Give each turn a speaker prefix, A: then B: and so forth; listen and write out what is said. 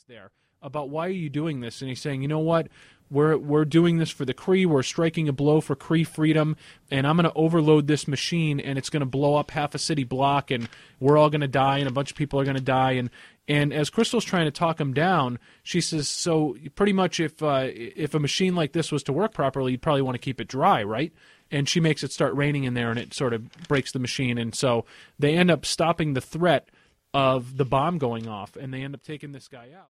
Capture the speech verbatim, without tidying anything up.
A: there about why are you doing this, and he's saying, you know what, we're we're doing this for the Cree, we're striking a blow for Cree freedom, and I'm going to overload this machine, and it's going to blow up half a city block, and we're all going to die, and a bunch of people are going to die, and and as Crystal's trying to talk him down, she says, so pretty much if uh, if a machine like this was to work properly, you'd probably want to keep it dry, right? And she makes it start raining in there, and it sort of breaks the machine, and so they end up stopping the threat of the bomb going off, and they end up taking this guy out.